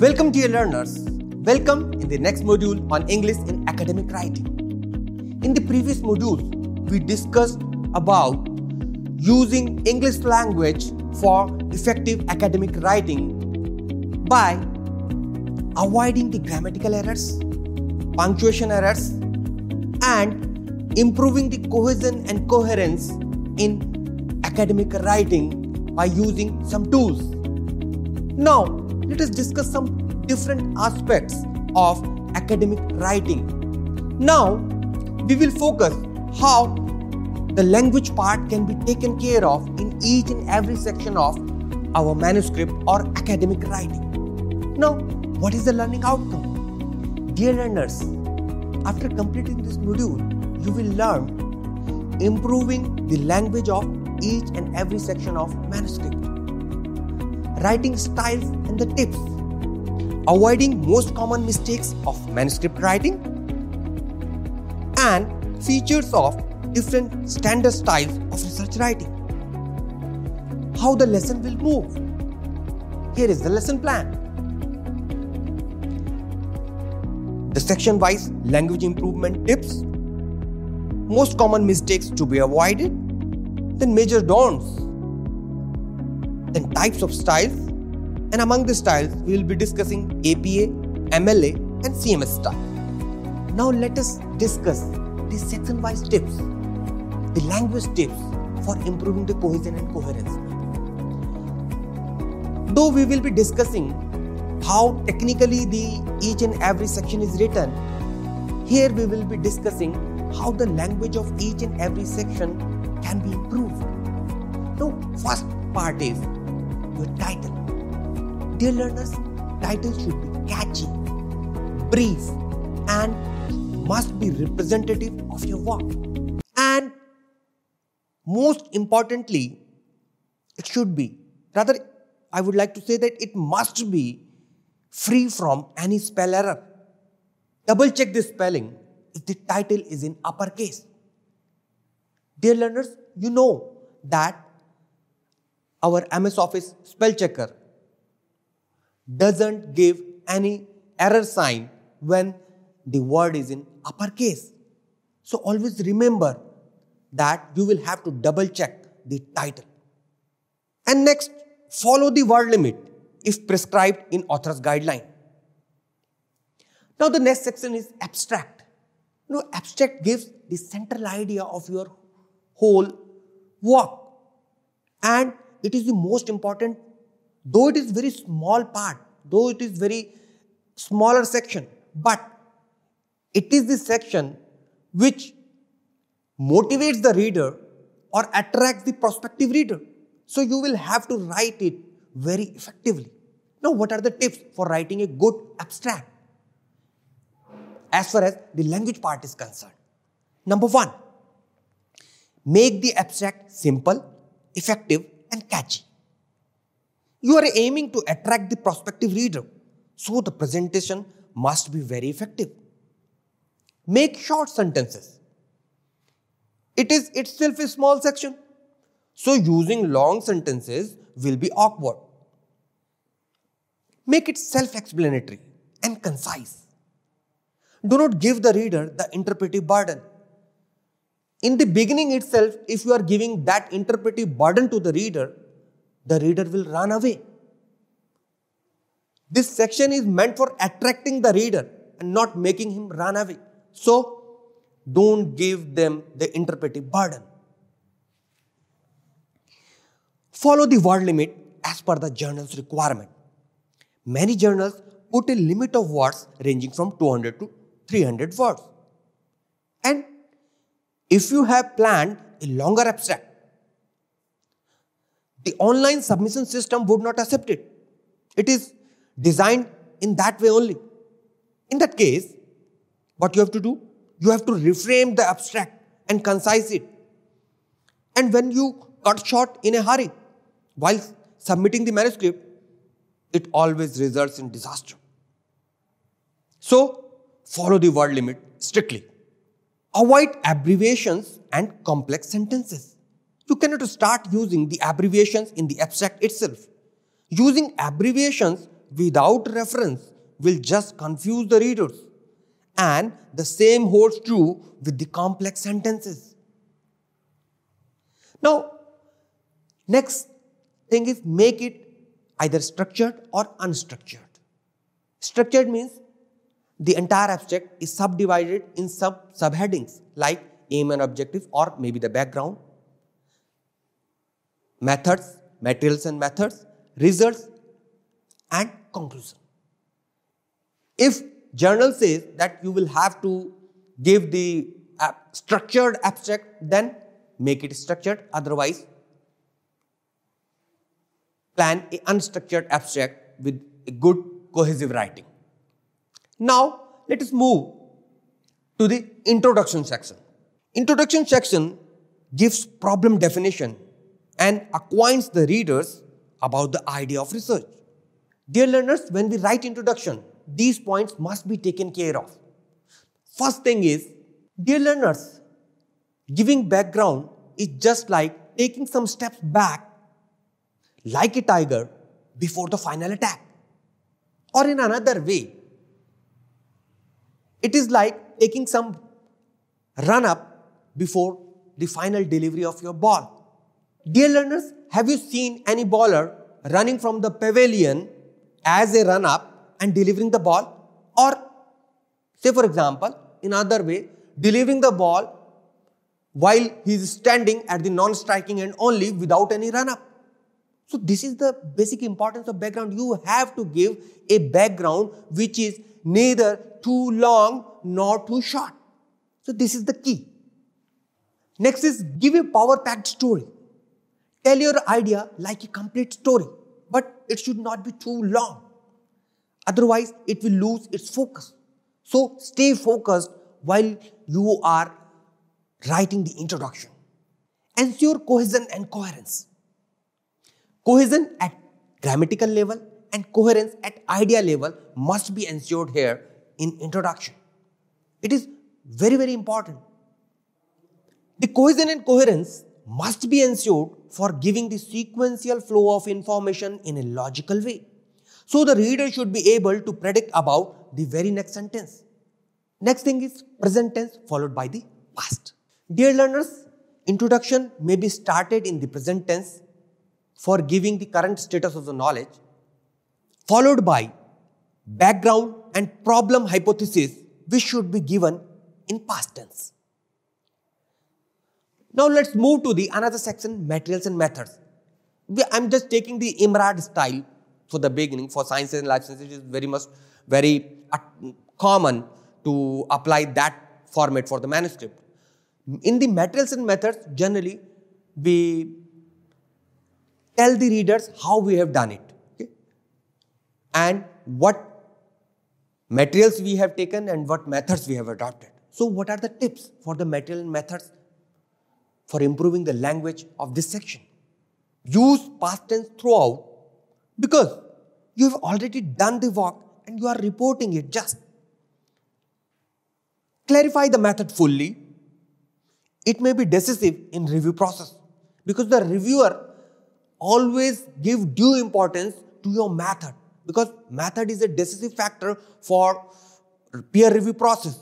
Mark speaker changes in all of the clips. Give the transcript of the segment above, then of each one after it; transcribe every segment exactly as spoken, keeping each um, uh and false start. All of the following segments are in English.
Speaker 1: Welcome, dear learners. Welcome in the next module on English in academic writing. In the previous modules, we discussed about using English language for effective academic writing by avoiding the grammatical errors, punctuation errors, and improving the cohesion and coherence in academic writing by using some tools. Now, let us discuss some different aspects of academic writing. Now, we will focus how the language part can be taken care of in each and every section of our manuscript or academic writing. Now, what is the learning outcome? Dear learners, after completing this module, you will learn improving the language of each and every section of manuscript, writing styles and the tips, avoiding most common mistakes of manuscript writing, and features of different standard styles of research writing. How the lesson will move. Here is the lesson plan. The section-wise language improvement tips, most common mistakes to be avoided, then major don'ts, then types of styles, and among the styles we will be discussing A P A, M L A and C M S style. Now let us discuss the section-wise tips, the language tips for improving the cohesion and coherence. Though we will be discussing how technically the each and every section is written, here we will be discussing how the language of each and every section can be improved. Now, first part is your title. Dear learners, title should be catchy, brief, and must be representative of your work. And most importantly, it should be, rather I would like to say that it must be free from any spell error. Double check the spelling if the title is in uppercase. Dear learners, you know that our M S Office spell checker doesn't give any error sign when the word is in uppercase. So always remember that you will have to double check the title. And next, follow the word limit if prescribed in author's guideline. Now the next section is abstract. You know, abstract gives the central idea of your whole work, and it is the most important, though it is very small part, though it is very smaller section, but it is the section which motivates the reader or attracts the prospective reader. So you will have to write it very effectively. Now, what are the tips for writing a good abstract as far as the language part is concerned? Number one, make the abstract simple, effective, and catchy. You are aiming to attract the prospective reader, so the presentation must be very effective. Make short sentences. It is itself a small section, so using long sentences will be awkward. Make it self-explanatory and concise. Do not give the reader the interpretive burden. In the beginning itself, if you are giving that interpretive burden to the reader, the reader will run away. This section is meant for attracting the reader and not making him run away. So, don't give them the interpretive burden. Follow the word limit as per the journal's requirement. Many journals put a limit of words ranging from two hundred to three hundred words. And if you have planned a longer abstract, the online submission system would not accept it. It is designed in that way only. In that case, what you have to do? You have to reframe the abstract and concise it. And when you cut short in a hurry while submitting the manuscript, it always results in disaster. So, follow the word limit strictly. Avoid abbreviations and complex sentences. You cannot start using the abbreviations in the abstract itself. Using abbreviations without reference will just confuse the readers. And the same holds true with the complex sentences. Now, next thing is make it either structured or unstructured. Structured means the entire abstract is subdivided in sub subheadings like aim and objective, or maybe the background, methods, materials and methods, results, and conclusion. If journal says that you will have to give the uh, structured abstract, then make it structured. Otherwise, plan an unstructured abstract with a good cohesive writing. Now, let us move to the introduction section. Introduction section gives problem definition and acquaints the readers about the idea of research. Dear learners, when we write introduction, these points must be taken care of. First thing is, dear learners, giving background is just like taking some steps back like a tiger before the final attack. Or in another way, it is like taking some run-up before the final delivery of your ball. Dear learners, have you seen any bowler running from the pavilion as a run-up and delivering the ball? Or, say for example, in other way, delivering the ball while he is standing at the non-striking end only without any run-up. So this is the basic importance of background. You have to give a background which is neither too long nor too short. So this is the key. Next is give a power-packed story. Tell your idea like a complete story, but it should not be too long. Otherwise, it will lose its focus. So stay focused while you are writing the introduction. Ensure cohesion and coherence. Cohesion at grammatical level and coherence at idea level must be ensured here in introduction. It is very, very important. The cohesion and coherence must be ensured for giving the sequential flow of information in a logical way. So the reader should be able to predict about the very next sentence. Next thing is present tense followed by the past. Dear learners, introduction may be started in the present tense for giving the current status of the knowledge, followed by background and problem hypothesis, which should be given in past tense. Now let's move to the another section, materials and methods. I'm just taking the IMRAD style for the beginning. For sciences and life sciences, it is very much very common to apply that format for the manuscript. In the materials and methods, generally we tell the readers how we have done it, okay? And what materials we have taken and what methods we have adopted. So what are the tips for the material and methods for improving the language of this section? Use past tense throughout because you have already done the work and you are reporting it just. Clarify the method fully. It may be decisive in review process because the reviewer always give due importance to your method because method is a decisive factor for peer review process.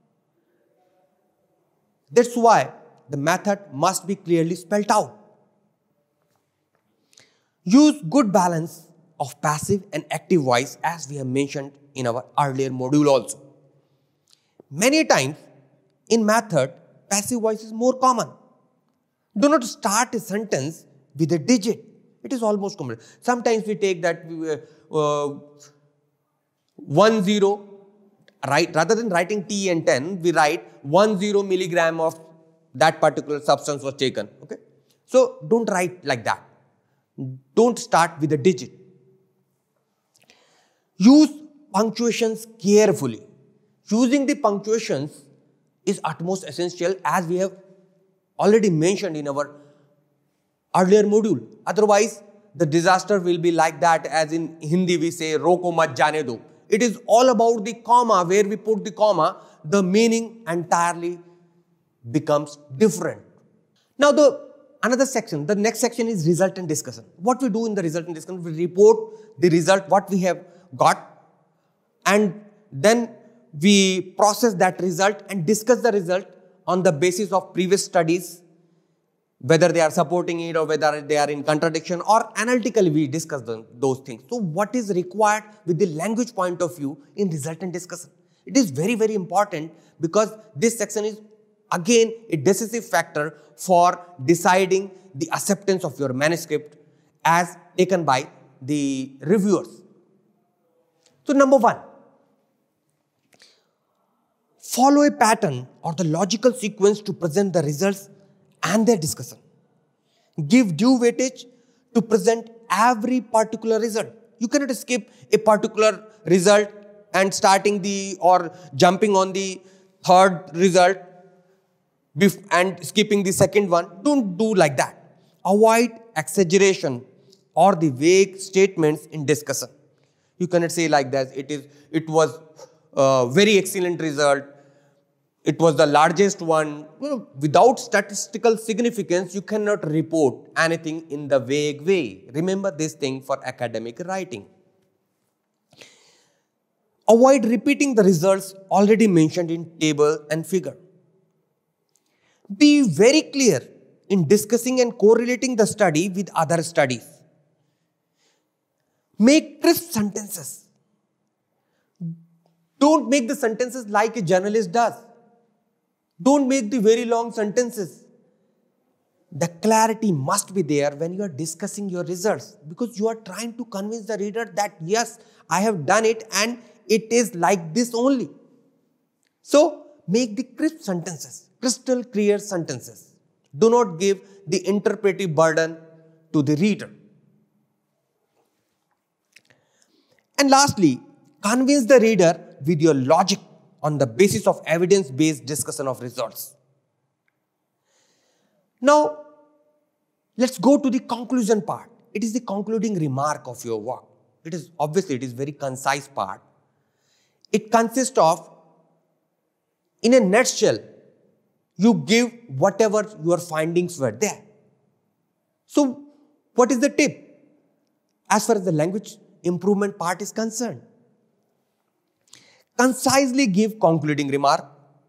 Speaker 1: That's why the method must be clearly spelled out. Use good balance of passive and active voice as we have mentioned in our earlier module also. Many times in method, passive voice is more common. Do not start a sentence with a digit. It is almost common. Sometimes we take that uh, one zero, right? Rather than writing T and ten, we write one zero milligram of that particular substance was taken. Okay, so don't write like that. Don't start with a digit. Use punctuations carefully. Using the punctuations is utmost essential as we have already mentioned in our earlier module. Otherwise, the disaster will be like that, as in Hindi we say, roko mat jane do. It is all about the comma. Where we put the comma, the meaning entirely becomes different. Now, the another section, the next section is result and discussion. What we do in the result and discussion, we report the result, what we have got, and then we process that result and discuss the result on the basis of previous studies, whether they are supporting it or whether they are in contradiction, or analytically we discuss the, those things. So what is required with the language point of view in resultant discussion? It is very, very important, because this section is again a decisive factor for deciding the acceptance of your manuscript as taken by the reviewers. So number one, follow a pattern or the logical sequence to present the results and their discussion. Give due weightage to present every particular result. You cannot skip a particular result and starting the or jumping on the third result and skipping the second one. Don't do like that. Avoid exaggeration or the vague statements in discussion. You cannot say like that, it is it was a very excellent result, it was the largest one. Well, without statistical significance, you cannot report anything in the vague way. Remember this thing for academic writing. Avoid repeating the results already mentioned in table and figure. Be very clear in discussing and correlating the study with other studies. Make crisp sentences. Don't make the sentences like a journalist does. Don't make the very long sentences. The clarity must be there when you are discussing your results, because you are trying to convince the reader that yes, I have done it and it is like this only. So make the crisp sentences, crystal clear sentences. Do not give the interpretive burden to the reader. And lastly, convince the reader with your logic on the basis of evidence-based discussion of results. Now, let's go to the conclusion part. It is the concluding remark of your work. It is obviously it is very concise part. It consists of, in a nutshell, you give whatever your findings were there. So, what is the tip as far as the language improvement part is concerned? Concisely give concluding remark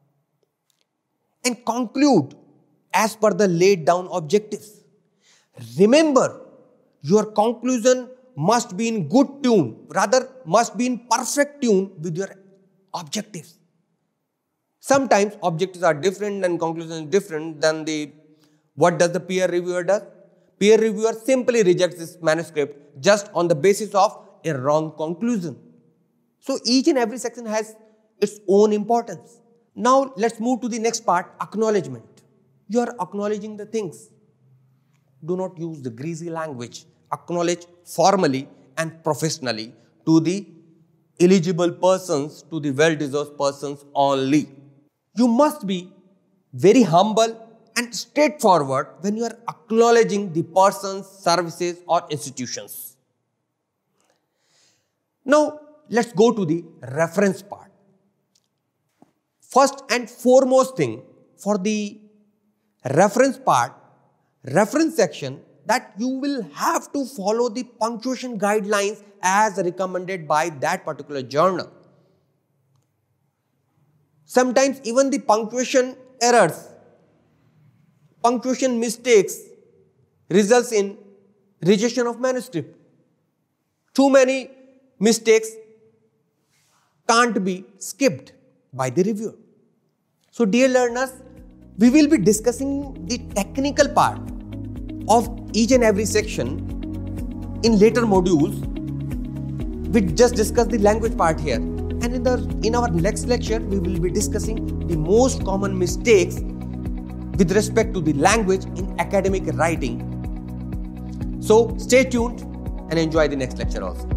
Speaker 1: and conclude as per the laid down objectives. Remember, your conclusion must be in good tune, rather must be in perfect tune with your objectives. Sometimes objectives are different and conclusion is different than the, what does the peer reviewer does? Peer reviewer simply rejects this manuscript just on the basis of a wrong conclusion. So each and every section has its own importance. Now let's move to the next part, acknowledgement. You are acknowledging the things. Do not use the greasy language. Acknowledge formally and professionally to the eligible persons, to the well-deserved persons only. You must be very humble and straightforward when you are acknowledging the persons, services or institutions. Now, let's go to the reference part. First and foremost thing for the reference part, reference section, that you will have to follow the punctuation guidelines as recommended by that particular journal. Sometimes even the punctuation errors, punctuation mistakes results in rejection of manuscript. Too many mistakes can't be skipped by the reviewer. So dear learners, we will be discussing the technical part of each and every section in later modules. We just discussed the language part here, and in the in our next lecture we will be discussing the most common mistakes with respect to the language in academic writing. So stay tuned and enjoy the next lecture also.